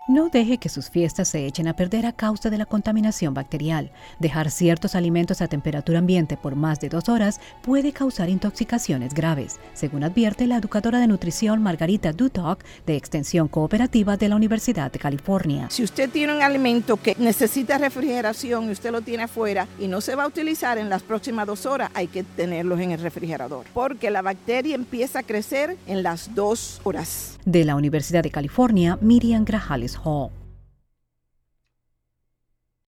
No deje que sus fiestas se echen a perder a causa de la contaminación bacterial. Dejar ciertos alimentos a temperatura ambiente por más de 2 horas puede causar intoxicaciones graves, según advierte la educadora de nutrición Margarita Dutock, de Extensión Cooperativa de la Universidad de California. Si usted tiene un alimento que necesita refrigeración y usted lo tiene afuera y no se va a utilizar en las próximas 2 horas, hay que tenerlos en el refrigerador, porque la bacteria empieza a crecer en las 2 horas. De la Universidad de California, Miriam Grajales Hall.